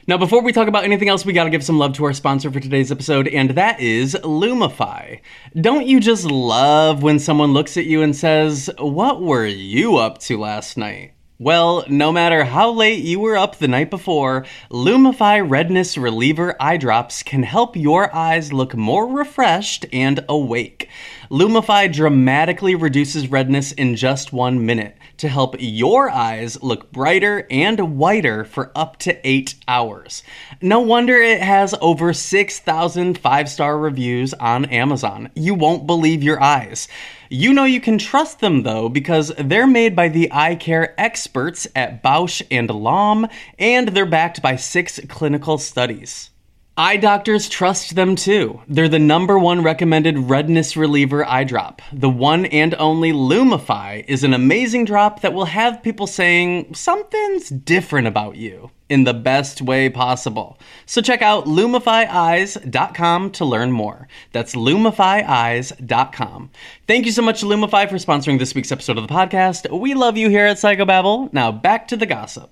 Now, before we talk about anything else, we gotta give some love to our sponsor for today's episode, and that is Lumify. Don't you just love when someone looks at you and says, "What were you up to last night?" Well, no matter how late you were up the night before, Lumify Redness Reliever Eye Drops can help your eyes look more refreshed and awake. Lumify dramatically reduces redness in just 1 minute to help your eyes look brighter and whiter for up to 8 hours. No wonder it has over 6,000 5-star reviews on Amazon. You won't believe your eyes. You know you can trust them though because they're made by the eye care experts at Bausch & Lomb and they're backed by 6 clinical studies. Eye doctors trust them too. They're the #1 recommended redness reliever eye drop. The one and only Lumify is an amazing drop that will have people saying something's different about you in the best way possible. So check out LumifyEyes.com to learn more. That's LumifyEyes.com. Thank you so much to Lumify for sponsoring this week's episode of the podcast. We love you here at Psychobabble. Now back to the gossip.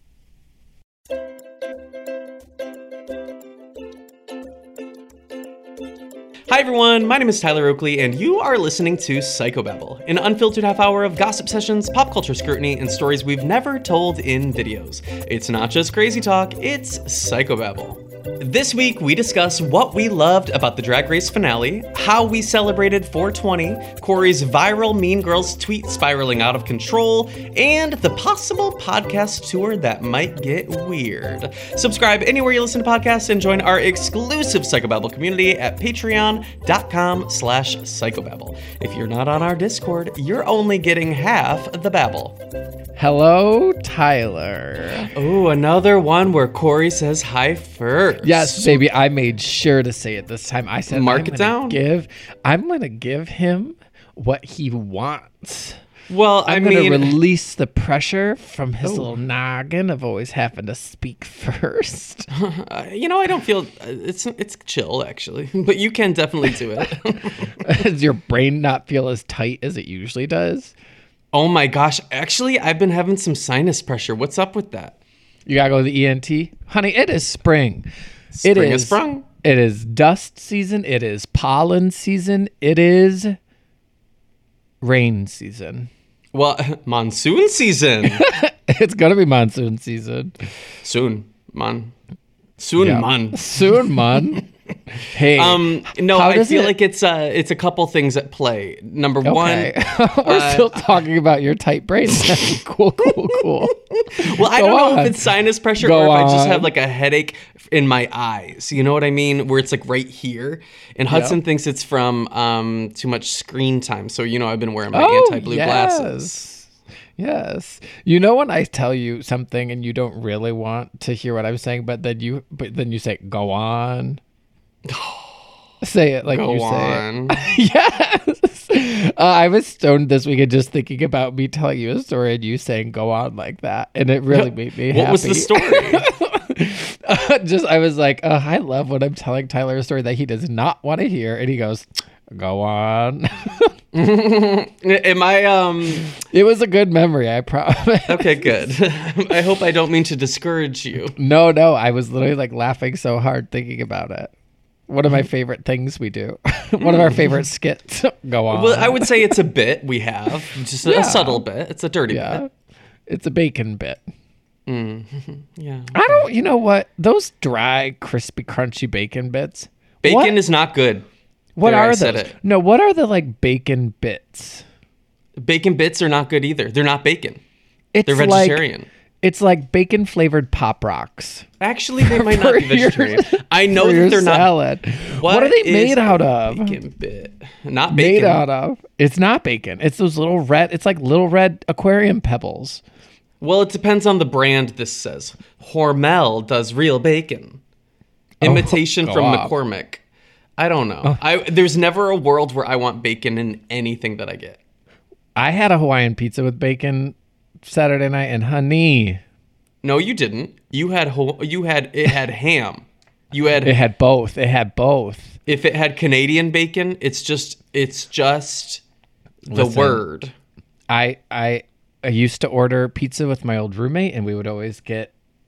Hi everyone, my name is Tyler Oakley, and you are listening to Psychobabble, an unfiltered half hour of gossip sessions, pop culture scrutiny, and stories we've never told in videos. It's not just crazy talk, it's Psychobabble. This week, we discuss what we loved about the Drag Race finale, how we celebrated 420, Corey's viral Mean Girls tweet spiraling out of control, and the possible podcast tour that might get weird. Subscribe anywhere you listen to podcasts and join our exclusive Psychobabble community at patreon.com/psychobabble. If you're not on our Discord, you're only getting half the babble. Hello, Tyler. Oh, another one where Corey says hi first. Yes, baby. I made sure to say it this time. I said, Mark it down. I'm going to give him what he wants. Well, I'm going to release the pressure from his little noggin of always having to speak first. I don't feel it's chill actually, but you can definitely do it. Does your brain not feel as tight as it usually does? Oh my gosh, actually, I've been having some sinus pressure. What's up with that? You gotta go to the ENT? Honey, it is spring. Spring is sprung. It is dust season. It is pollen season. It is rain season. Well, monsoon season. It's gonna be monsoon season. Soon, man. Hey, no, I feel like it's a couple things at play. Number one, we're still talking about your tight brain. Cool. Well, I don't know if it's sinus pressure or if I just have like a headache in my eyes. You know what I mean? Where it's like right here. And Hudson thinks it's from too much screen time. So I've been wearing my anti-blue glasses. Yes. You know when I tell you something and you don't really want to hear what I'm saying, but then you say, go on. Say it like go you say on. It. Yes. I was stoned this weekend just thinking about me telling you a story and you saying go on like that. And it really made me happy. What was the story? I was like, I love when I'm telling Tyler a story that he does not want to hear. And he goes, go on. Am I It was a good memory, I promise. Okay, good. I hope I don't mean to discourage you. No, I was literally like laughing so hard thinking about it. One of my favorite things we do. One of our favorite skits. Go on. Well, I would say it's a bit we have. Just a subtle bit. It's a dirty bit. It's a bacon bit. Yeah. I don't, you know what? Those dry, crispy, crunchy bacon bits. Bacon is not good. What are those? It. No, what are the like bacon bits? Bacon bits are not good either. They're not bacon. They're vegetarian. It's like bacon flavored Pop Rocks. Actually, they might not be vegetarian. I know that they're salad. not. What are they made out of? Bacon bit. Not bacon. Made out of. It's not bacon. It's those little red. It's like little red aquarium pebbles. Well, it depends on the brand. This says Hormel does real bacon. Imitation from McCormick. I don't know. There's never a world where I want bacon in anything that I get. I had a Hawaiian pizza with bacon Saturday night, and honey. No, you didn't. It had ham. It had both. If it had Canadian bacon, it's just the word. I used to order pizza with my old roommate, and we would always get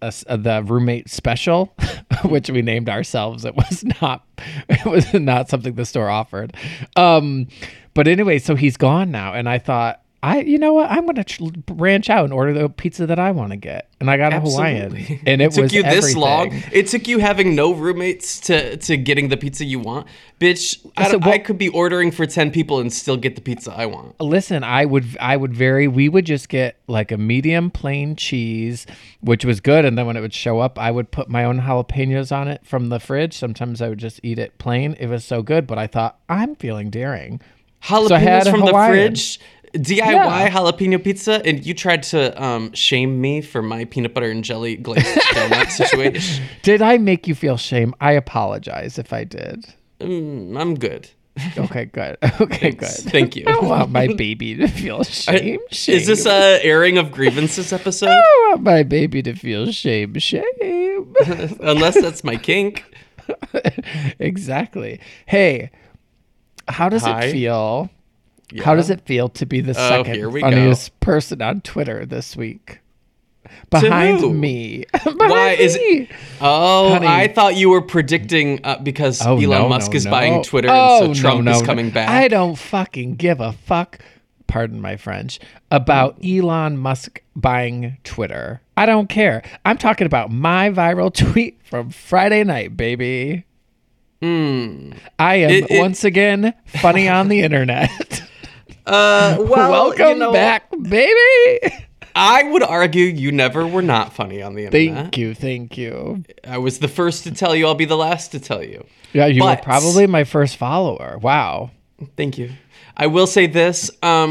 the roommate special, which we named ourselves. It was not something the store offered. But anyway, so he's gone now, and I thought, you know what? I'm going to branch out and order the pizza that I want to get. And I got a Hawaiian. And it took was you this everything. long? It took you having no roommates to getting the pizza you want? Bitch, I could be ordering for 10 people and still get the pizza I want. Listen, we would just get like a medium plain cheese, which was good. And then when it would show up, I would put my own jalapenos on it from the fridge. Sometimes I would just eat it plain. It was so good. But I thought, I'm feeling daring. Jalapenos from the fridge? DIY jalapeno pizza, and you tried to shame me for my peanut butter and jelly glazed donut situation. Did I make you feel shame? I apologize if I did. I'm good. Okay, good. Okay, Thanks. good. Thank you. I don't want my baby to feel shame. Is this a airing of grievances episode? I don't want my baby to feel shame. Unless that's my kink. Exactly. Hey, how does it feel? Yeah. How does it feel to be the second funniest person on Twitter this week? Behind me. Why is it? Oh, honey. I thought you were predicting because Elon Musk is buying Twitter and so Trump is coming back. I don't fucking give a fuck, pardon my French, about Elon Musk buying Twitter. I don't care. I'm talking about my viral tweet from Friday night, baby. I am once again funny on the internet. Welcome back, baby. I would argue you never were not funny on the internet. Thank you. I was the first to tell you. I'll be the last to tell you. Yeah, you were probably my first follower. Wow. Thank you. I will say this.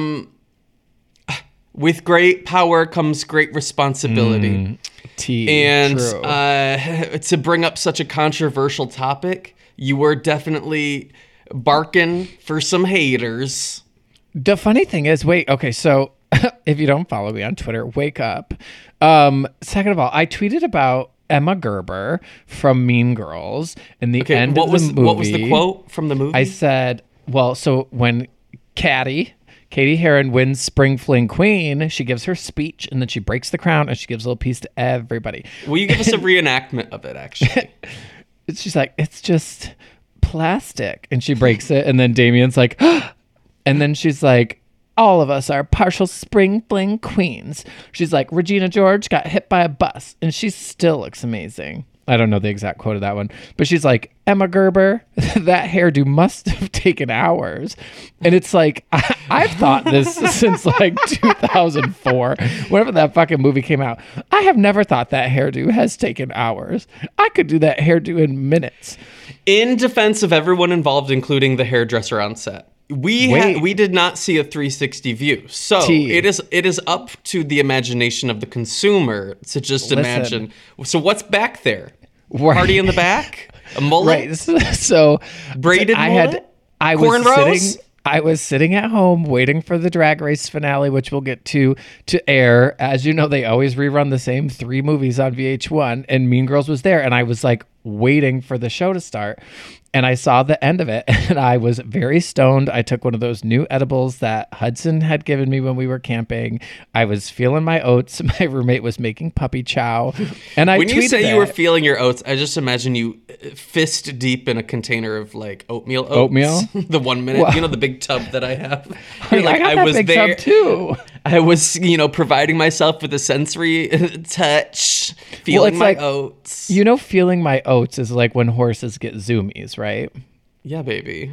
With great power comes great responsibility. And to bring up such a controversial topic, you were definitely barking for some haters. The funny thing is, so if you don't follow me on Twitter, wake up. Second of all, I tweeted about Emma Gerber from Mean Girls in the end of the movie. What was the quote from the movie? I said, so when Katie Heron wins Spring Fling Queen, she gives her speech and then she breaks the crown and she gives a little piece to everybody. Will you give us a reenactment of it, actually? She's like, it's just plastic. And she breaks it. And then Damien's like, and then she's like, all of us are partial Spring Fling queens. She's like, Regina George got hit by a bus, and she still looks amazing. I don't know the exact quote of that one, but she's like, Emma Gerber, that hairdo must have taken hours. And it's like, I've thought this since like 2004, whenever that fucking movie came out. I have never thought that hairdo has taken hours. I could do that hairdo in minutes. In defense of everyone involved, including the hairdresser on set, we did not see a 360 view. So it is up to the imagination of the consumer to just imagine. So what's back there? Right. Party in the back? A mullet? Right. So braided mullet? I was sitting at home waiting for the Drag Race finale, which we'll get to air. As you know, they always rerun the same 3 movies on VH1, and Mean Girls was there. And I was like waiting for the show to start. And I saw the end of it, and I was very stoned. I took one of those new edibles that Hudson had given me when we were camping. I was feeling my oats. My roommate was making puppy chow. And when you say you were feeling your oats, I just imagine you fist deep in a container of like oatmeal oats. Oatmeal? The 1 minute, well, the big tub that I have. You're like, I was big there tub too. I was, providing myself with a sensory touch, feeling my oats. Feeling my oats is like when horses get zoomies, right? Yeah, baby.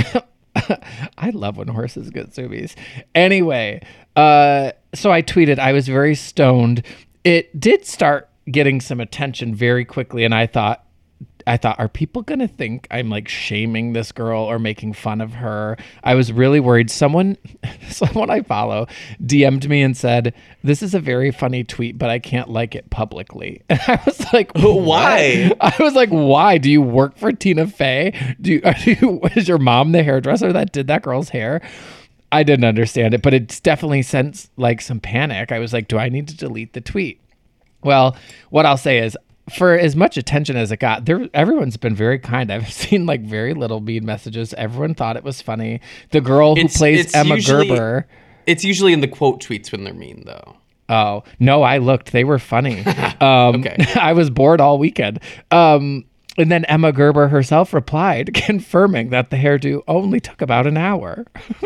I love when horses get zoomies. Anyway, so I tweeted, I was very stoned. It did start getting some attention very quickly, and I thought, are people going to think I'm like shaming this girl or making fun of her? I was really worried. Someone I follow DM'd me and said, this is a very funny tweet, but I can't like it publicly. And I was like, why? I was like, why? Do you work for Tina Fey? Is your mom the hairdresser that did that girl's hair? I didn't understand it, but it's definitely sent like some panic. I was like, do I need to delete the tweet? Well, what I'll say is, for as much attention as it got, everyone's been very kind. I've seen like very little mean messages. Everyone thought it was funny. The girl who plays Emma Gerber. It's usually in the quote tweets when they're mean, though. Oh, no, I looked. They were funny. Okay. I was bored all weekend. And then Emma Gerber herself replied, confirming that the hairdo only took about an hour.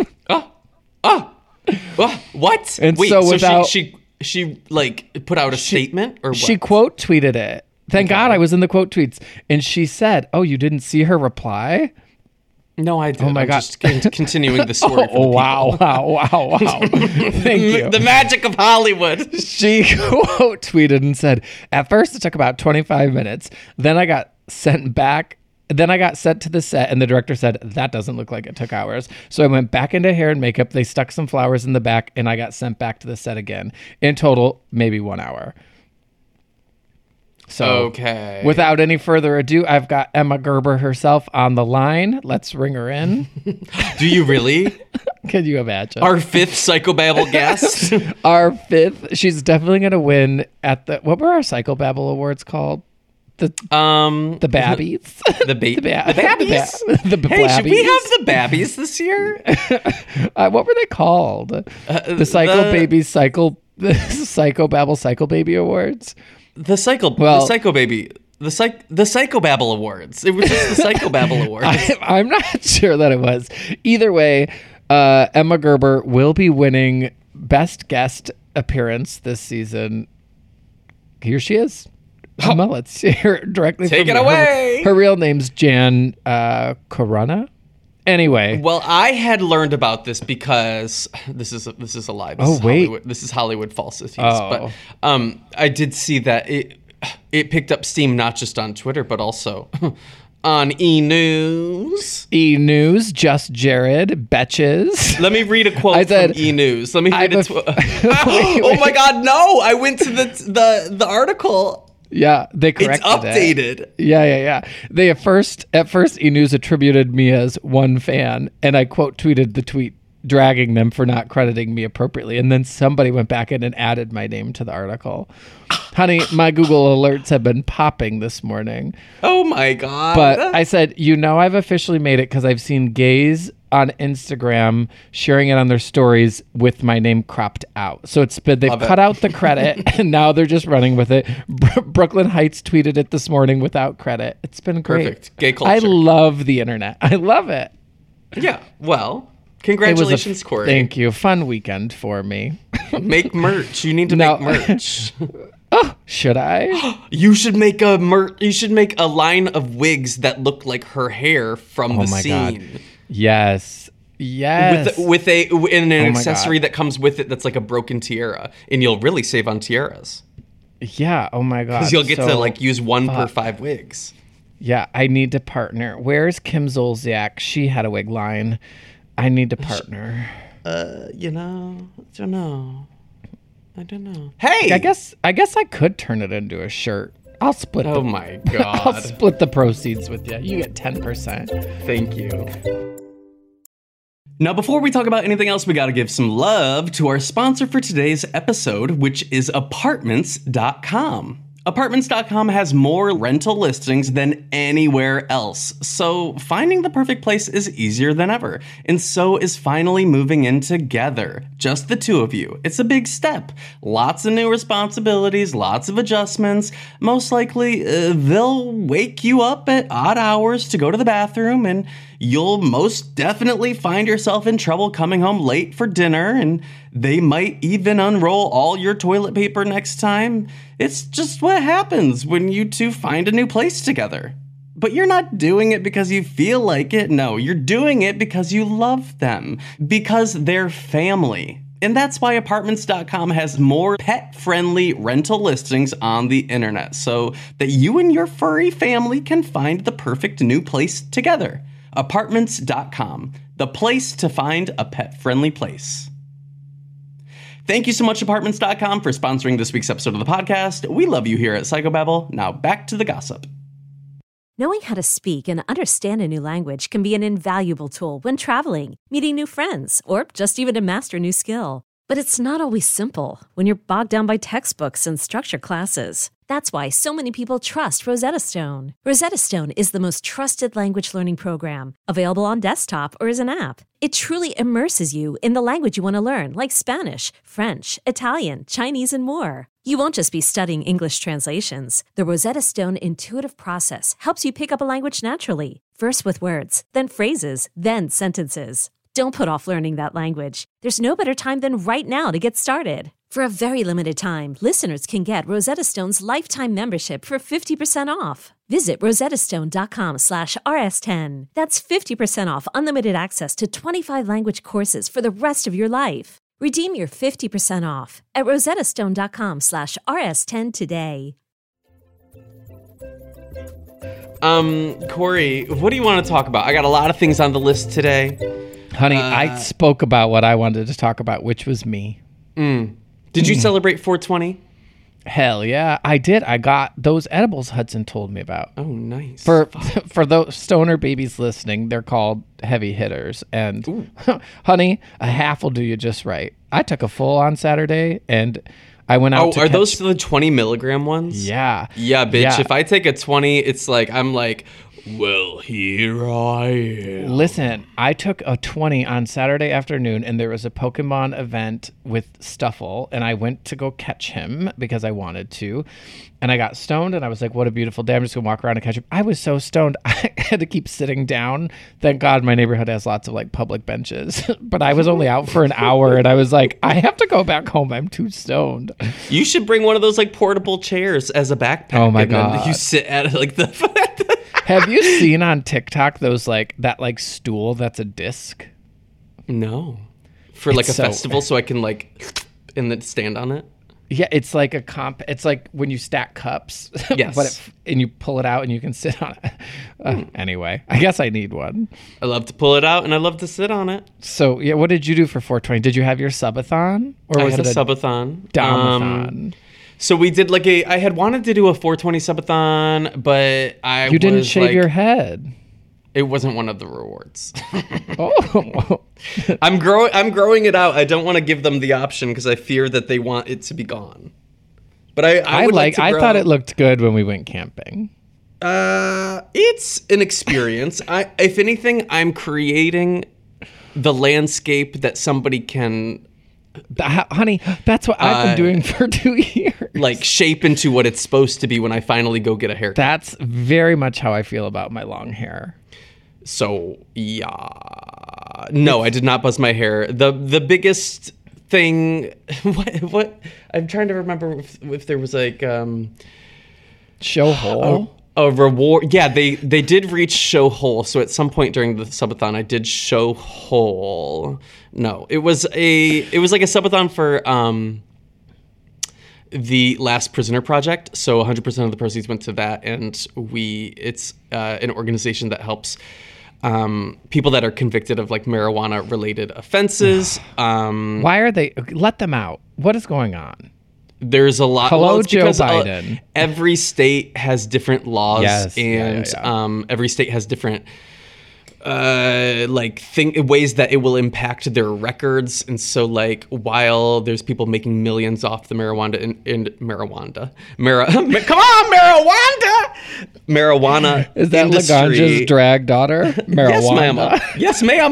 What? And Wait, so without- she like put out a statement or what? She quote tweeted it. Thank God I was in the quote tweets. And she said, oh, you didn't see her reply? No, I did. Oh my I'm God. just continuing the story. Oh, wow. Thank you. The magic of Hollywood. She quote tweeted and said, at first it took about 25 minutes. Then I got sent back. Then I got sent to the set and the director said, that doesn't look like it took hours. So I went back into hair and makeup. They stuck some flowers in the back and I got sent back to the set again. In total, maybe 1 hour. So okay. Without any further ado, I've got Emma Gerber herself on the line. Let's ring her in. Do you really? Can you imagine? Our fifth Psychobabble guest. Our fifth. She's definitely going to win at the, what were our Psychobabble awards called? The Babbies. The Babbies? The Hey, should we Blabbies? have the Babbies this year? What were they called? The Psychobabble Cycle Baby Awards. The Psychobabble Awards. It was just the Psychobabble Awards. I'm not sure that it was. Either way, Emma Gerber will be winning Best Guest Appearance this season. Here she is. Emma, let's hear directly Take from it away. Her real name's Jan Corona. Anyway. Well, I had learned about this because this is a lie. This is wait. Hollywood. This is Hollywood falsities. Oh. But I did see that it picked up steam not just on Twitter but also on E! News. E! News, Just Jared, Betches. Let me read a quote from E! News. Let me read it. Oh my God, no! I went to the article. Yeah, they corrected It's updated. it. Yeah. They at first E! News attributed me as one fan, and I quote tweeted the tweet dragging them for not crediting me appropriately. And then somebody went back in and added my name to the article. Honey, my Google alerts have been popping this morning. Oh my God. But I said, I've officially made it because I've seen gays on Instagram sharing it on their stories with my name cropped out. So they've cut out the credit and now they're just running with it. Brooklyn Heights tweeted it this morning without credit. It's been great. Perfect. Gay culture. I love the internet. I love it. Yeah. Well, congratulations, Corey. Thank you. Fun weekend for me. Make merch. You need to make merch. Oh, should I? You should make a line of wigs that look like her hair from the scene. God. Yes. With an accessory God. that comes with it that's like a broken tiara, and you'll really save on tiaras. Yeah. Oh my God. Because you'll get to like use one per 5 wigs. Yeah. I need to partner. Where's Kim Zolciak? She had a wig line. I need to partner. I don't know. Hey, I guess I could turn it into a shirt. I'll split. Oh my God. I'll split the proceeds with you. You get 10%. Thank you. Now, before we talk about anything else, we got to give some love to our sponsor for today's episode, which is Apartments.com. Apartments.com has more rental listings than anywhere else, so finding the perfect place is easier than ever, and so is finally moving in together. Just the two of you. It's a big step. Lots of new responsibilities, lots of adjustments. Most likely, they'll wake you up at odd hours to go to the bathroom, and you'll most definitely find yourself in trouble coming home late for dinner, and they might even unroll all your toilet paper next time. It's just what happens when you two find a new place together. But you're not doing it because you feel like it. No, you're doing it because you love them. Because they're family. And that's why Apartments.com has more pet-friendly rental listings on the internet so that you and your furry family can find the perfect new place together. Apartments.com, the place to find a pet-friendly place. Thank you so much, Apartments.com, for sponsoring this week's episode of the podcast. We love you here at Psychobabble. Now back to the gossip. Knowing how to speak and understand a new language can be an invaluable tool when traveling, meeting new friends, or just even to master a new skill. But it's not always simple when you're bogged down by textbooks and structure classes. That's why so many people trust Rosetta Stone. Rosetta Stone is the most trusted language learning program, available on desktop or as an app. It truly immerses you in the language you want to learn, like Spanish, French, Italian, Chinese, and more. You won't just be studying English translations. The Rosetta Stone intuitive process helps you pick up a language naturally, first with words, then phrases, then sentences. Don't put off learning that language. There's no better time than right now to get started. For a very limited time, listeners can get Rosetta Stone's lifetime membership for 50% off. Visit rosettastone.com/rs10. That's 50% off unlimited access to 25 language courses for the rest of your life. Redeem your 50% off at rosettastone.com/rs10 today. Corey, what do you want to talk about? I got a lot of things on the list today. Honey, I spoke about what I wanted to talk about, which was me. Did you celebrate 420? Hell yeah, I did. I got those edibles Hudson told me about. Oh, nice. For those stoner babies listening, they're called heavy hitters. And honey, a half will do you just right. I took a full on Saturday and I went out. Are those the 20 milligram ones? Yeah. Yeah, bitch. Yeah. If I take a 20, it's like, I'm like, well, here I am. Listen, I took a 20 on Saturday afternoon, and there was a Pokemon event with Stuffle, and I went to go catch him because I wanted to. And I got stoned, and I was like, what a beautiful day. I'm just going to walk around and catch him. I was so stoned, I had to keep sitting down. Thank God my neighborhood has lots of, like, public benches. But I was only out for an hour, and I was like, I have to go back home. I'm too stoned. You should bring one of those, like, portable chairs as a backpack. Oh, my and then God. you sit at, like, the... Have you seen on TikTok those, like, that, like, stool that's a disc? No. For, like, It's a festival so I can, like, and then stand on it? Yeah, it's like it's like when you stack cups. Yes. And you pull it out and you can sit on it. Anyway, I guess I need one. I love to pull it out and I love to sit on it. So, yeah, what did you do for 420? Did you have your subathon? Or I was had it a subathon. domathon? So we did like I had wanted to do a 420 subathon, but You didn't shave your head. It wasn't one of the rewards. Oh. I'm growing it out. I don't want to give them the option because I fear that they want it to be gone. But I would like to grow. I thought it looked good when we went camping. It's an experience. If anything, I'm creating the landscape that somebody can Honey, that's what I've been doing for 2 years. like shape into what it's supposed to be when I finally go get a haircut. That's very much how I feel about my long hair. So yeah, no, I did not buzz my hair. The biggest thing, what I'm trying to remember if there was like Show hole. a reward. Yeah, they did reach show hole. So at some point during the subathon, I did show hole. No, it was like a subathon for the Last Prisoner Project. So 100% of the proceeds went to that, and it's an organization that helps people that are convicted of like marijuana related offenses. Why are they? Let them out. What is going on? There's a lot. Hello, it's Joe because, Biden. Every state has different laws, Yes. and Yeah. Every state has different ways that it will impact their records. And so, like, while there's people making millions off the marijuana Is that industry. Laganja's drag daughter? Marijuana. Yes, ma'am.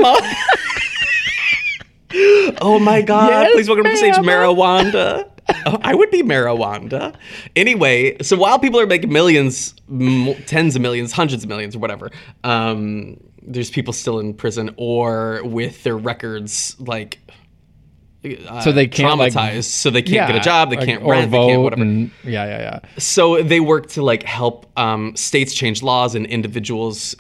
Oh my God! Yes, Please welcome to the stage, ma'am. Marijuana. Oh, I would be Marijuana. Anyway, so while people are making millions, tens of millions, hundreds of millions, or whatever, there's people still in prison or with their records like So they can't traumatized, so they can't get a job, they can't or rent, vote, they can't whatever. Yeah. So they work to like help states change laws and individuals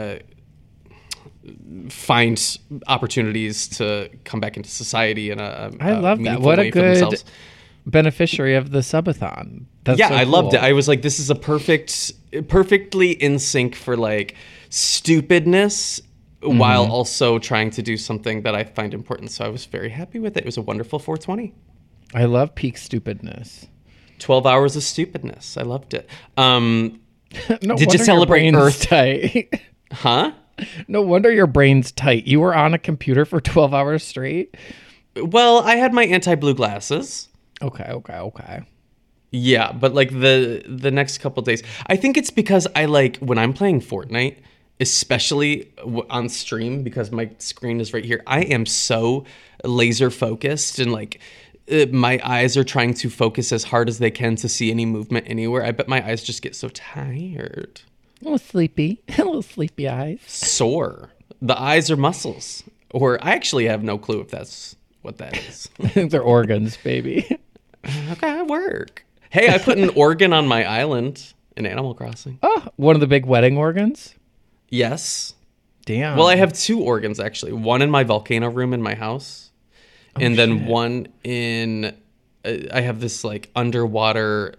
find opportunities to come back into society in a I love that. meaningful What a way for good themselves. beneficiary of the subathon. That's Yeah, so I loved cool. it. I was like, this is a perfectly in sync for like stupidness while also trying to do something that I find important. So I was very happy with it. It was a wonderful 420. I love peak stupidness. 12 hours of stupidness. I loved it. No Did you wonder your celebrate brain's Earth? tight? Huh? No wonder your brain's tight. You were on a computer for 12 hours straight. Well, I had my anti-blue glasses. Okay. Yeah, but like the next couple days, I think it's because I like when I'm playing Fortnite, especially on stream because my screen is right here. I am so laser focused and like my eyes are trying to focus as hard as they can to see any movement anywhere. I bet my eyes just get so tired. A little sleepy. A little sleepy eyes. Sore. The eyes are muscles. Or I actually have no clue if that's what that is. They're organs, baby. Okay, work. Hey, I put an organ on my island in Animal Crossing. Oh, one of the big wedding organs? Yes. Damn. Well, I have 2 organs actually. One in my volcano room in my house, and then one in. I have this like underwater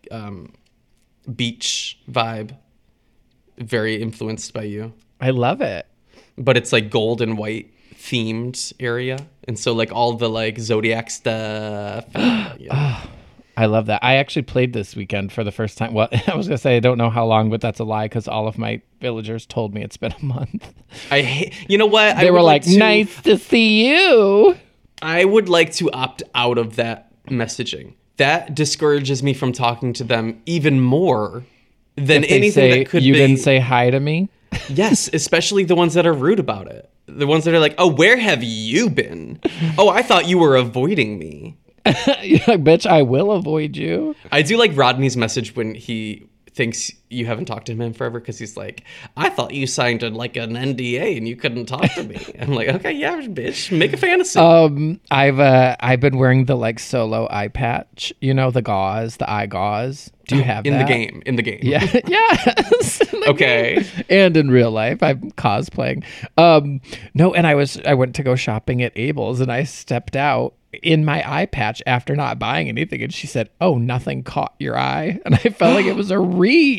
beach vibe, very influenced by you. I love it. But it's like gold and white themed area, and so like all the like zodiac stuff. I love that. I actually played this weekend for the first time. Well, I was going to say I don't know how long, but that's a lie because all of my villagers told me it's been a month. You know what? They were like, nice to see you. I would like to opt out of that messaging. That discourages me from talking to them even more than anything that could be. You didn't say hi to me? Yes, especially the ones that are rude about it. The ones that are like, oh, where have you been? Oh, I thought you were avoiding me. You're like, bitch, I will avoid you. I do like Rodney's message when he thinks you haven't talked to him in forever because he's like, I thought you signed like an NDA and you couldn't talk to me. I'm like, okay, yeah, bitch, make a fantasy. I've been wearing the like solo eye patch, you know, the gauze, the eye gauze. Do you have in that? In the game. Yeah. Yes. Okay. And in real life, I'm cosplaying. No, and I went to go shopping at Abel's and I stepped out in my eye patch after not buying anything, and she said, "Oh, nothing caught your eye," and I felt like it was a read.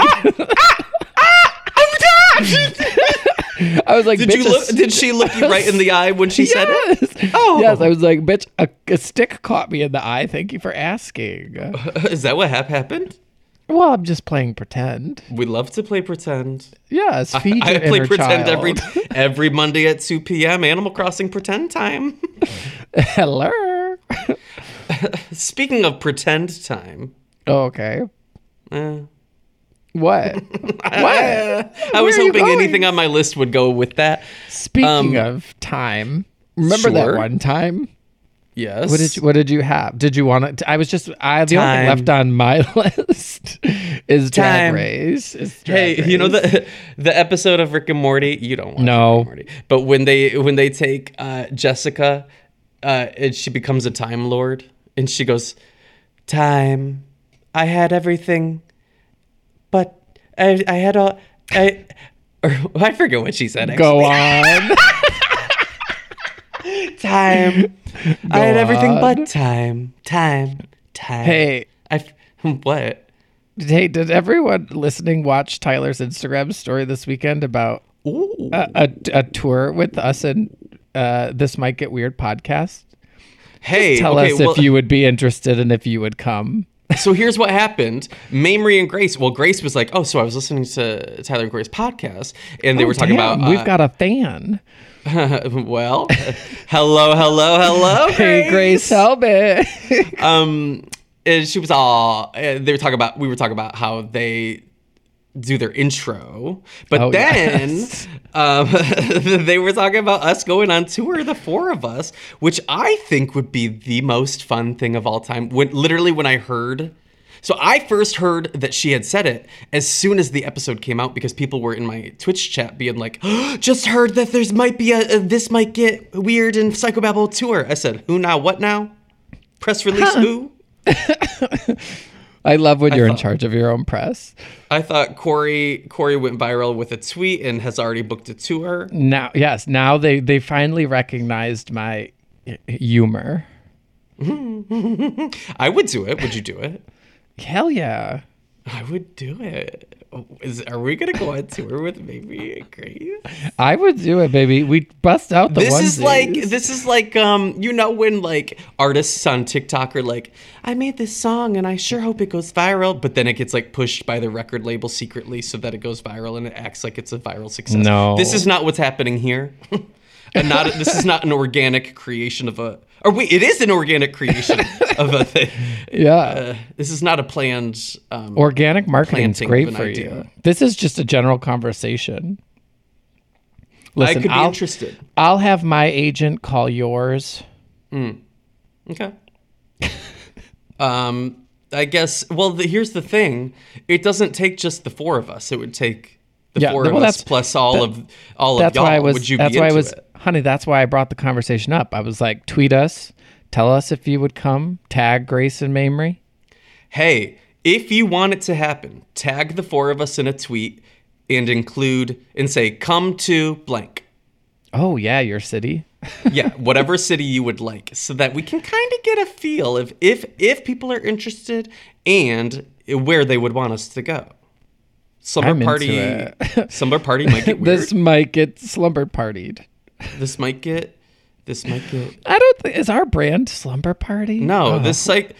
I was like, Did she look you right in the eye when she said it? Oh, yes. I was like, bitch, a stick caught me in the eye. Thank you for asking. Is that what happened? Well, I'm just playing pretend. We love to play pretend. Yes, feed your I play inner pretend child. every Monday at 2 p.m. Animal Crossing pretend time. Hello. Speaking of pretend time. Oh, okay. What? What? I was hoping anything on my list would go with that. Speaking of time, remember that one time? Yes. What did you have? Did you want to? The only thing left on my list is Drag Race. Hey, you know the episode of Rick and Morty? You don't watch Rick and Morty. But when they take Jessica, and she becomes a Time Lord, and she goes, "Time, I had everything, but I had all I forget what she said. Actually. Go on. Time. I had everything but time. Hey. What? Hey, did everyone listening watch Tyler's Instagram story this weekend about a tour with us and This Might Get Weird podcast? Hey, just tell us if you would be interested and if you would come. So here's what happened. Mamrie and Grace. Well, Grace was like, oh, so I was listening to Tyler and Grace podcast, and they were talking about... We've got a fan. Well, hello, Grace. Hey, Grace, help me. And she was all... we were talking about how they do their intro, but yes. They were talking about us going on tour, the 4 of us, which I think would be the most fun thing of all time. When I heard, so I first heard that she had said it as soon as the episode came out, because people were in my Twitch chat being like, oh, just heard that there's might be a This Might Get Weird and Psychobabble tour. I said, who now, what now? Press release who? I love when you're in charge of your own press. I thought Corey went viral with a tweet and has already booked a tour. Now they finally recognized my humor. I would do it. Would you do it? Hell yeah. I would do it. Are we gonna go on tour with Mamrie and Grace? I would do it, baby. We bust out the This onesies. is like when like artists on TikTok are like, I made this song and I sure hope it goes viral, but then it gets like pushed by the record label secretly so that it goes viral and it acts like it's a viral success. No. This is not what's happening here. And this is not an organic creation of a... Or wait, it is an organic creation of a thing. Yeah. This is not a planned... Organic marketing is planting great of an for idea. you. This is just a general conversation. Listen, I could be interested. I'll have my agent call yours. Okay. I guess, well, here's the thing. It doesn't take just the four of us. It would take the four of us plus all of y'all. Would you be into it? Honey, that's why I brought the conversation up. I was like, tweet us. Tell us if you would come. Tag Grace and Mamrie. Hey, if you want it to happen, tag the four of us in a tweet and say, come to blank. Oh, yeah, your city. Yeah, whatever city you would like, so that we can kind of get a feel of if people are interested and where they would want us to go. Slumber party might get weird. This might get slumber partied. This might get. I don't think is our brand slumber party. No, this might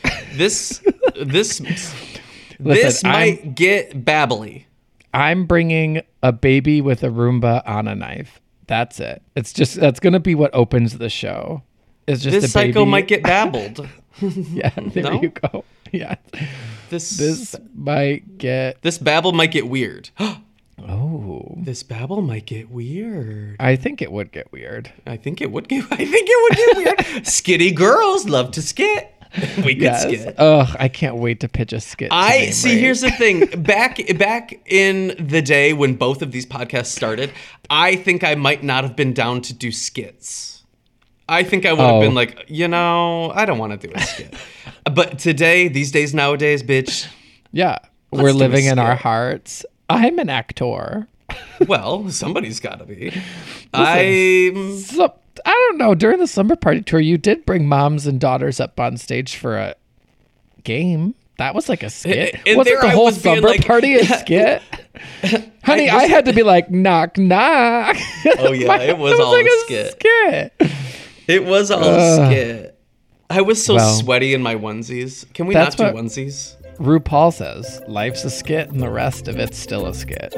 get babbly. I'm bringing a baby with a Roomba on a knife. That's it. That's going to be what opens the show. It's just this a baby. psycho might get babbled. Yeah, there you go. Yeah. This babble might get weird. Oh. This babble might get weird. I think it would get weird. I think it would get weird. Skitty girls love to skit. We could skit. Ugh, I can't wait to pitch a skit. Here's the thing. Back in the day when both of these podcasts started, I think I might not have been down to do skits. I think I would have been like, I don't want to do a skit. But these days, nowadays, bitch. Yeah, we're living in our hearts. I'm an actor. Well, somebody's got to be. I don't know. During the Slumber Party tour, you did bring moms and daughters up on stage for a game. That was like a skit. Wasn't the whole Slumber Party a skit? Honey, I had to be like, knock, knock. Oh, yeah. It was all like a skit. It was all a skit. I was so sweaty in my onesies. Can we not do onesies? RuPaul says, life's a skit and the rest of it's still a skit.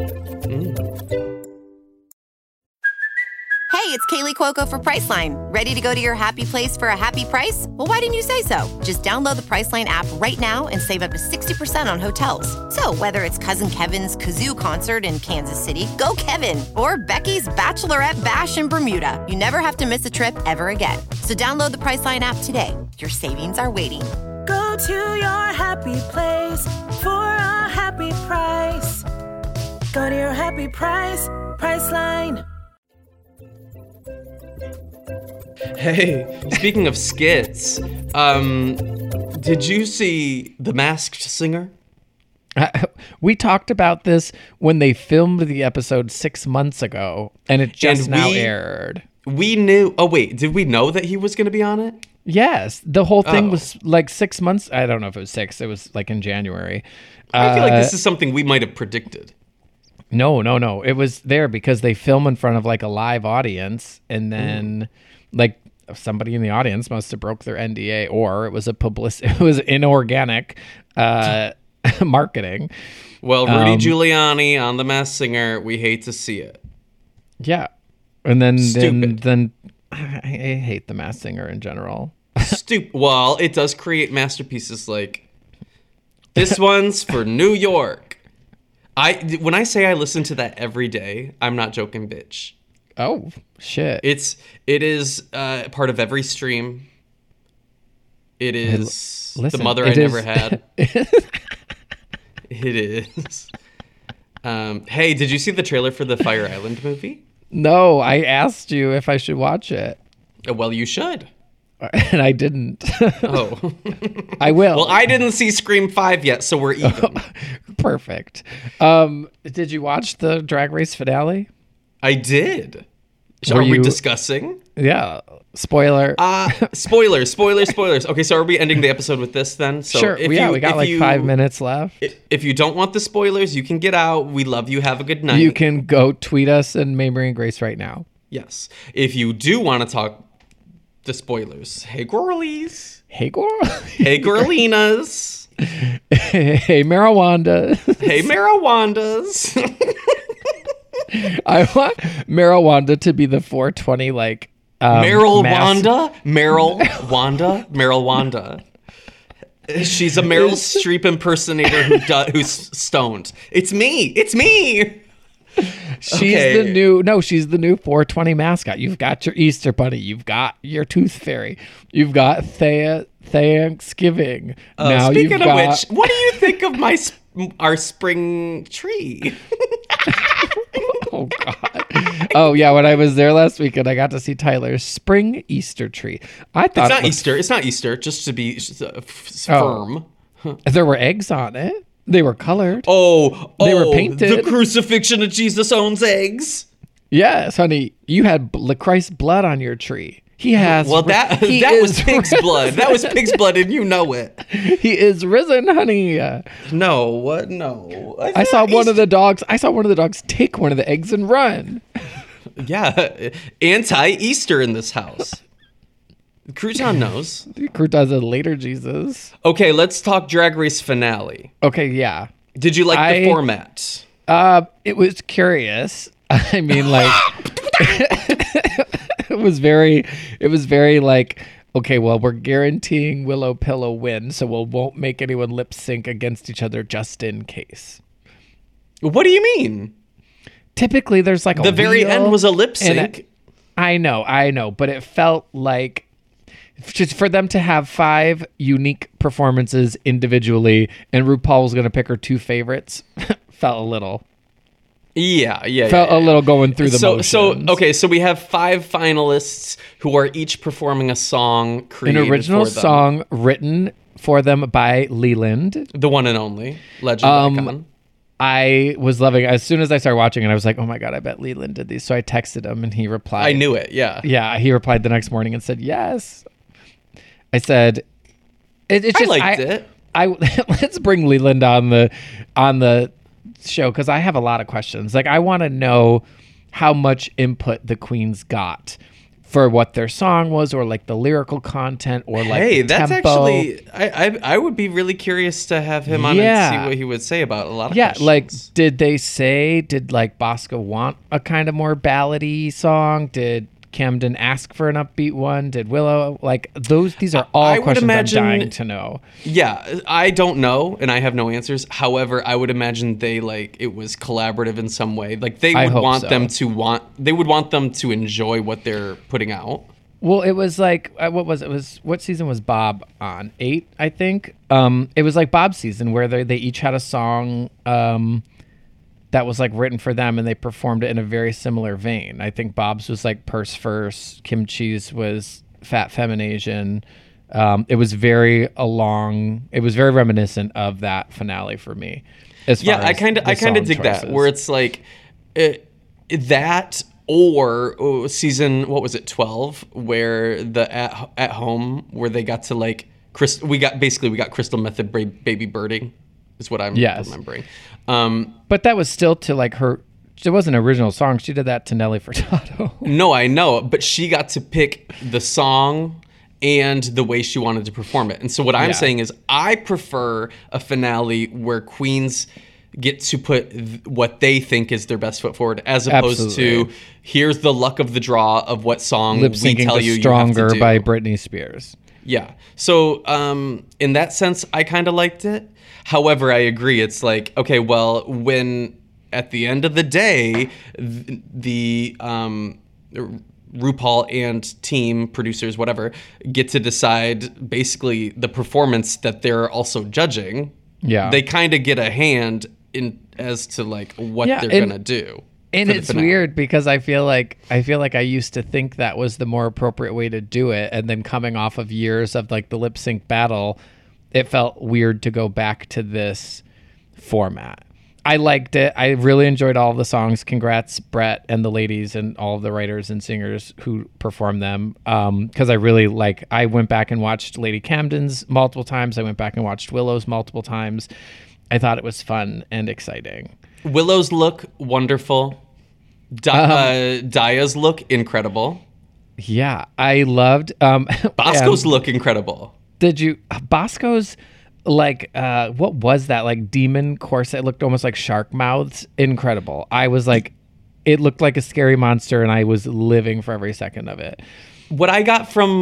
Hey, it's Kaylee Cuoco for Priceline. Ready to go to your happy place for a happy price? Well, why didn't you say so? Just download the Priceline app right now and save up to 60% on hotels. So whether it's Cousin Kevin's Kazoo Concert in Kansas City, go Kevin, or Becky's Bachelorette Bash in Bermuda, you never have to miss a trip ever again. So download the Priceline app today. Your savings are waiting. Go to your happy place for a happy price. Go to your happy price, Priceline. Hey, speaking of skits, did you see The Masked Singer? We talked about this when they filmed the episode 6 months ago, and it just now aired. We knew. Oh, wait, did we know that he was going to be on it? Yes, the whole thing was like 6 months. I don't know if it was 6. It was like in January. I feel like this is something we might have predicted. No. It was there because they film in front of like a live audience, and then like somebody in the audience must have broke their NDA, or it was it was inorganic marketing. Well, Rudy Giuliani on The Masked Singer, we hate to see it. Yeah, and then I hate The Masked Singer in general. Well, it does create masterpieces like this one's for New York. When I say I listen to that every day, I'm not joking, bitch. Oh shit! It is part of every stream. It is the mother I never had. It is. Hey, did you see the trailer for the Fire Island movie? No, I asked you if I should watch it. Well, you should. And I didn't. Oh. I will. Well, I didn't see Scream 5 yet, so we're even. Perfect. Did you watch the Drag Race finale? I did. Are we discussing? Yeah. Spoiler. Spoilers. Okay, so are we ending the episode with this then? So sure. We got like 5 minutes left. If you don't want the spoilers, you can get out. We love you. Have a good night. You can go tweet us and Mamrie and Grace right now. Yes. If you do want to talk the spoilers, hey girlies. Hey girl. Hey girlinas. Hey Marijuana. Hey Marijuandas. I want Meryl Wanda to be the 420 like Meryl mask- Wanda. She's a Meryl Streep impersonator who's stoned. It's me. She's Okay. she's the new 420 mascot. You've got your Easter bunny. You've got your Tooth Fairy. You've got Thanksgiving. Now Speaking you've of got, which, what do you think of our spring tree? oh God. Oh yeah, when I was there last weekend, I got to see Tyler's spring Easter tree. I thought It's not Easter. Just to be firm. there were eggs on it. They were colored. They were painted. The crucifixion of Jesus owns eggs. Yes, honey. You had Christ's blood on your tree. He has. Well, that was pig's blood. That was pig's blood, and you know it. He is risen, honey. No, what? No. I saw one of the dogs take one of the eggs and run. Yeah, anti-Easter in this house. Crouton knows. Crouton's a later Jesus. Okay, let's talk Drag Race finale. Okay, yeah. Did you like the format? It was curious. I mean, like, it was very like, okay, well, we're guaranteeing Willow Pillow win, so we won't make anyone lip sync against each other just in case. What do you mean? Typically, there's like the very end was a lip sync. I know, but it felt like just for them to have 5 unique performances individually, and RuPaul was going to pick her 2 favorites, felt a little. Yeah. Felt a little going through the motions. So we have 5 finalists who are each performing a song created an original for them. song written for them by Leland, The one and only legend icon. I was loving it. As soon as I started watching it, I was like, oh my God, I bet Leland did these. So I texted him and he replied. I knew it, yeah. Yeah, he replied the next morning and said, yes. I said, it's just, I liked it. Let's bring Leland on the show because I have a lot of questions. Like, I want to know how much input the queens got for what their song was, or like the lyrical content, or like the that's tempo. actually I would be really curious to have him on and see what he would say about a lot of questions. Like, did like Bosco want a kind of more ballady song? Did Camden ask for an upbeat one? Did Willow? Like, these are all questions I'm dying to know. Yeah, I don't know, and I have no answers. However, I would imagine it was collaborative in some way. Like, they would want them to enjoy what they're putting out. Well, it was like, what season was Bob on? 8, I think. It was like Bob's season where they each had a song that was like written for them, and they performed it in a very similar vein. I think Bob's was like Purse First, Kimchi's was Fat Feminasian. It was very reminiscent of that finale for me. I kind of dig that, where it's like that, or season, what was it, 12, where the at home where they got to like we got Crystal Method baby birding is what I'm remembering. But that was still to like her. It wasn't an original song. She did that to Nelly Furtado. No, I know, but she got to pick the song and the way she wanted to perform it. And so what I'm saying is, I prefer a finale where queens get to put what they think is their best foot forward, as opposed to here's the luck of the draw of what song we tell you Stronger you have to do. by Britney Spears. Yeah. So in that sense, I kind of liked it. However, I agree. It's like, okay, well, when at the end of the day, the RuPaul and team producers, whatever, get to decide basically the performance that they're also judging. Yeah. They kind of get a hand in as to like what they're gonna do. And it's weird because I feel like I used to think that was the more appropriate way to do it, and then coming off of years of like the lip sync battle, it felt weird to go back to this format. I liked it. I really enjoyed all the songs. Congrats, Brett and the ladies and all of the writers and singers who performed them. Because I went back and watched Lady Camden's multiple times. I went back and watched Willow's multiple times. I thought it was fun and exciting. Willow's look, wonderful. Daya's look, incredible. Yeah, I loved... Bosco's look, incredible. Did you... Bosco's... Like, what was that? Like, demon corset. It looked almost like shark mouths. Incredible. I was like, it looked like a scary monster, and I was living for every second of it. What I got from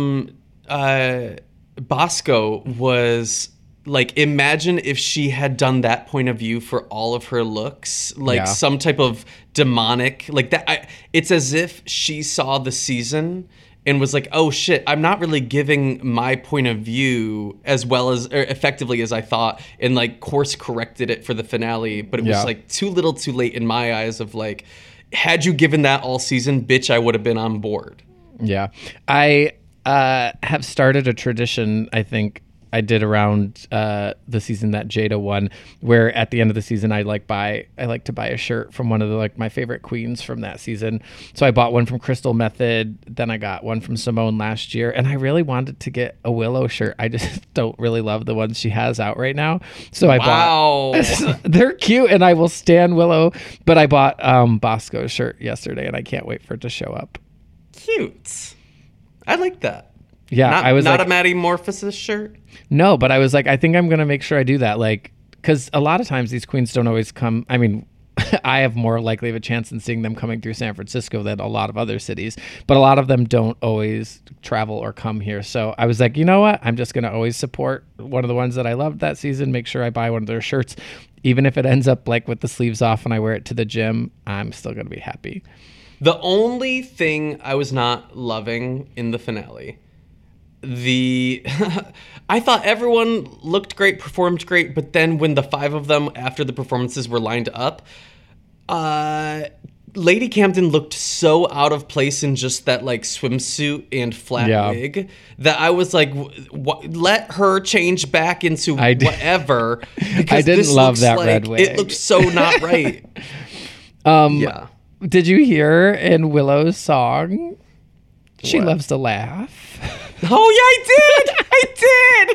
Bosco was like, imagine if she had done that point of view for all of her looks, like some type of demonic, like that. It's as if she saw the season and was like, oh shit, I'm not really giving my point of view as well as or effectively as I thought, and like course corrected it for the finale. But it was like too little too late in my eyes of like, had you given that all season, bitch, I would have been on board. Yeah. I have started a tradition, I think I did around the season that Jada won, where at the end of the season I like to buy a shirt from one of the like my favorite queens from that season. So I bought one from Crystal Method, then I got one from Simone last year, and I really wanted to get a Willow shirt. I just don't really love the ones she has out right now. So I bought they're cute and I will stand Willow, but I bought Bosco's shirt yesterday and I can't wait for it to show up. Cute. I like that. Yeah, I was not like, a Maddie Morphosis shirt. No, but I was like, I think I'm gonna make sure I do that, like, because a lot of times these queens don't always come. I mean, I have more likely of a chance in seeing them coming through San Francisco than a lot of other cities, but a lot of them don't always travel or come here. So I was like, you know what? I'm just gonna always support one of the ones that I loved that season. Make sure I buy one of their shirts, even if it ends up like with the sleeves off and I wear it to the gym. I'm still gonna be happy. The only thing I was not loving in the finale. I thought everyone looked great, performed great, but then when the five of them after the performances were lined up, Lady Camden looked so out of place in just that like swimsuit and flat wig that I was like, let her change back into whatever. I didn't love that red wig. It looked so not right. Did you hear in Willow's song? She loves to laugh. Oh, yeah, I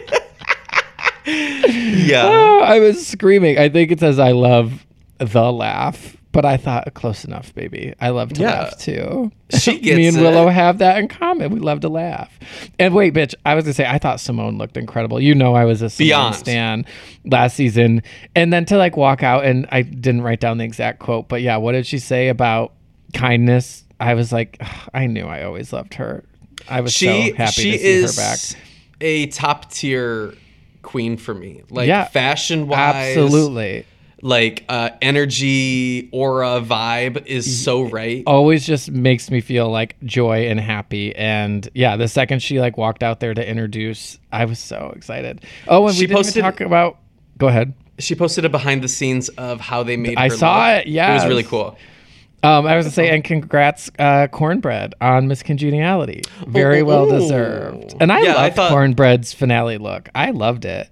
did. Yeah. Oh, I was screaming. I think it says I love the laugh, but I thought close enough, baby. I love to laugh too. She gets Me and Willow have that in common. We love to laugh. And wait, bitch, I was gonna say I thought Simone looked incredible. You know, I was a Simone stan last season, and then to like walk out, and I didn't write down the exact quote, but yeah, what did she say about kindness? I was like, I knew I always loved her. I was so happy to see her back. She is a top tier queen for me. Like fashion wise, absolutely. Like energy, aura, vibe is so right. Always just makes me feel like joy and happy. And yeah, the second she like walked out there to introduce, I was so excited. Oh, and we didn't even talk about. Go ahead. She posted a behind the scenes of how they made. I saw it. Yeah, it was really cool. I was gonna say, and congrats, Cornbread on Miss Congeniality. Very well deserved. And I loved Cornbread's finale look. I loved it.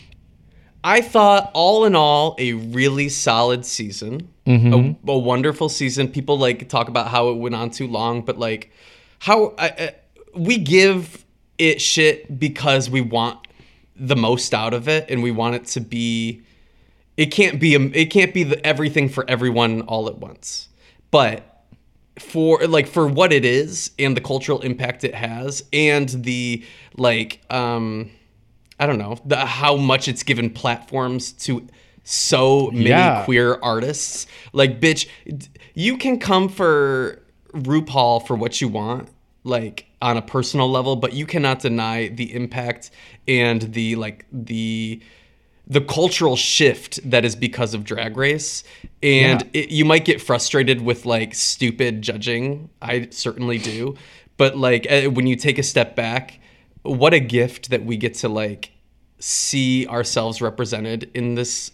I thought, all in all, a really solid season. Mm-hmm. A wonderful season. People like talk about how it went on too long, but like how we give it shit because we want the most out of it, and we want it to be. It can't be everything for everyone all at once. But for what it is and the cultural impact it has and the like, I don't know, how much it's given platforms to so many queer artists. Like, bitch, you can come for RuPaul for what you want, like on a personal level, but you cannot deny the impact and the cultural shift that is because of Drag Race. And you might get frustrated with like stupid judging. I certainly do. But like when you take a step back, what a gift that we get to like see ourselves represented in this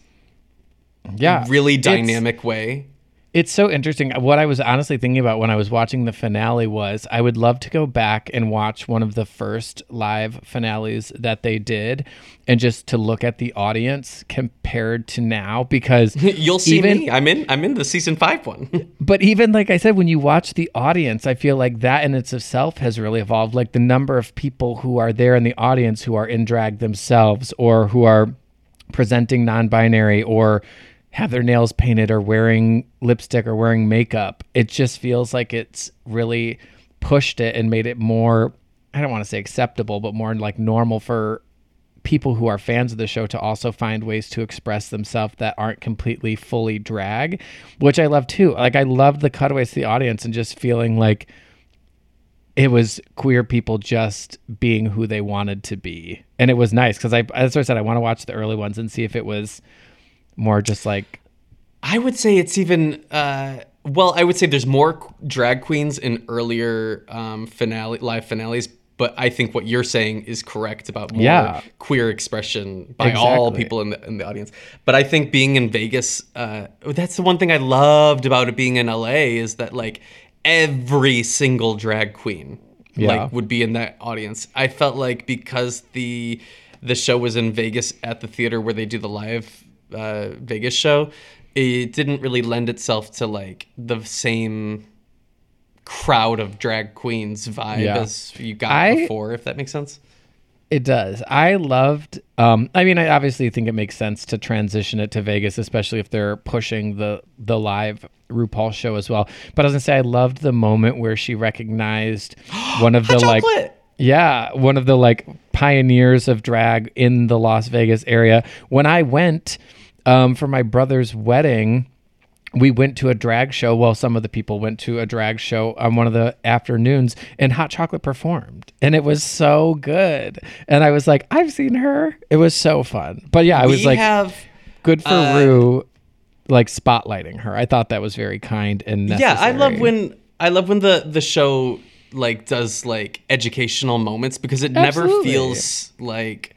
really dynamic way. It's so interesting. What I was honestly thinking about when I was watching the finale was I would love to go back and watch one of the first live finales that they did and just to look at the audience compared to now, because you'll see me. I'm in the season 5 one. But even like I said, when you watch the audience, I feel like that in itself has really evolved. Like the number of people who are there in the audience who are in drag themselves or who are presenting non-binary or have their nails painted or wearing lipstick or wearing makeup. It just feels like it's really pushed it and made it more, I don't want to say acceptable, but more like normal for people who are fans of the show to also find ways to express themselves that aren't completely fully drag, which I love too. Like I loved the cutaways to the audience and just feeling like it was queer people just being who they wanted to be. And it was nice because as I said, I want to watch the early ones and see if it was more just like. I would say it's even, I would say there's more drag queens in earlier live finales, but I think what you're saying is correct about more queer expression by all people in the audience. But I think being in Vegas, that's the one thing I loved about it being in LA is that like every single drag queen like would be in that audience. I felt like because the show was in Vegas at the theater where they do the live Vegas show, it didn't really lend itself to like the same crowd of drag queens vibe as you got before, if that makes sense. It does. I loved, I mean, I obviously think it makes sense to transition it to Vegas, especially if they're pushing the live RuPaul show as well. But I was gonna say, I loved the moment where she recognized one of the like, one of the like pioneers of drag in the Las Vegas area. When I went for my brother's wedding, we went to a drag show. Well, some of the people went to a drag show on one of the afternoons, and Hot Chocolate performed, and it was so good. And I was like, I've seen her. It was so fun. But yeah, I was like, good for Ru, like spotlighting her. I thought that was very kind and necessary. Yeah, I love when the show like does like educational moments because it never feels like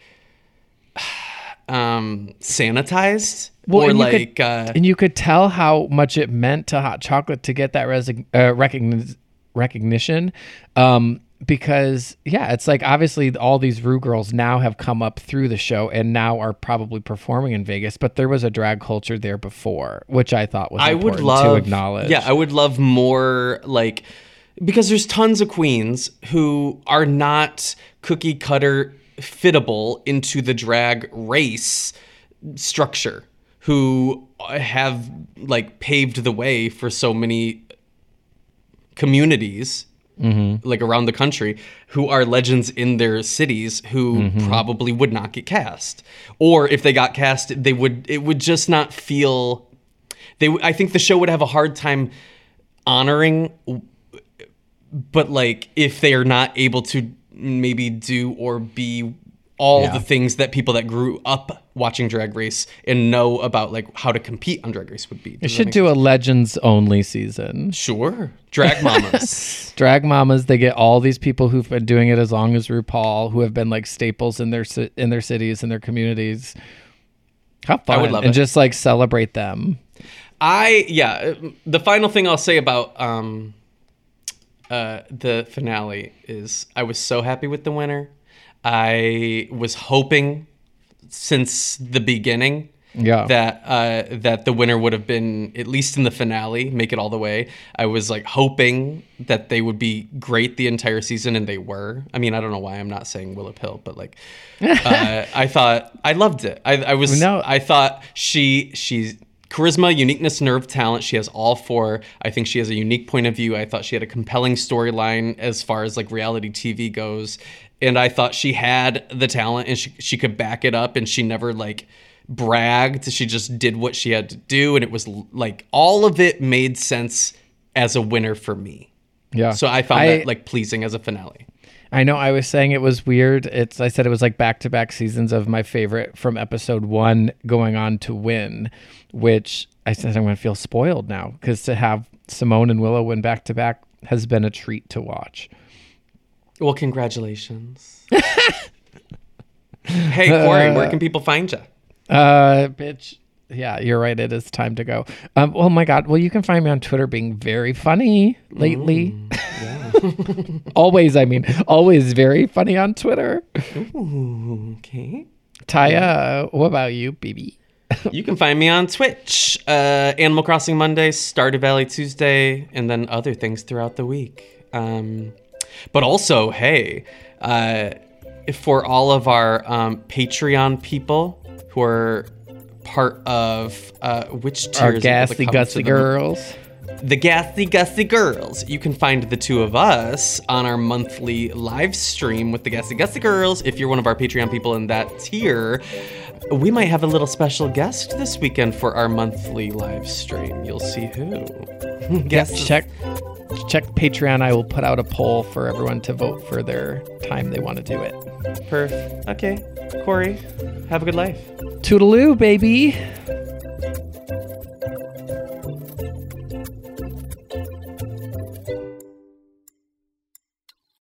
sanitized. Well, or and like and you could tell how much it meant to Hot Chocolate to get that recognition because it's like obviously all these Ru girls now have come up through the show and now are probably performing in Vegas, but there was a drag culture there before, which I thought was important to acknowledge. Yeah, I would love more like, because there's tons of queens who are not cookie cutter fittable into the drag race structure, who have like paved the way for so many communities like around the country who are legends in their cities who probably would not get cast, or if they got cast, it would just not feel. I think the show would have a hard time honoring, but like if they are not able to maybe do or be all the things that people that grew up watching Drag Race and know about like how to compete on Drag Race would be. It should do a Legends only season. Sure. Drag Mamas. Drag Mamas, they get all these people who've been doing it as long as RuPaul, who have been like staples in their cities and their communities. How fun. I would love and it. just like celebrate them. The final thing I'll say about the finale is I was so happy with the winner. I was hoping since the beginning that the winner would have been, at least in the finale, make it all the way. I was like hoping that they would be great the entire season, and they were. I mean, I don't know why I'm not saying Willa Pill, but like I loved it. I thought she's charisma, uniqueness, nerve, talent. She has all four. I think she has a unique point of view. I thought she had a compelling storyline as far as like reality TV goes. And I thought she had the talent and she could back it up, and she never like bragged. She just did what she had to do. And it was like all of it made sense as a winner for me. Yeah. So I found that like pleasing as a finale. I know I was saying it was weird. I said it was like back-to-back seasons of my favorite from episode 1 going on to win, which I said I'm going to feel spoiled now because to have Simone and Willow win back-to-back has been a treat to watch. Well, congratulations. Hey, Corey, where can people find you? Bitch. Yeah, you're right. It is time to go. Oh my God. Well, you can find me on Twitter being very funny lately. Always very funny on Twitter. Ooh, okay. Taya, what about you, baby? You can find me on Twitch, Animal Crossing Monday, Stardew Valley Tuesday, and then other things throughout the week. But also, hey, for all of our Patreon people who are part of which tiers? Our Gassy Gutsy Girls. The Gassy Gussie Girls. You can find the two of us on our monthly live stream with the Gassy Gussie Girls. If you're one of our Patreon people in that tier, we might have a little special guest this weekend for our monthly live stream. You'll see who. Check Patreon. I will put out a poll for everyone to vote for their time they want to do it. Perfect. Okay. Corey, have a good life. Toodaloo, baby.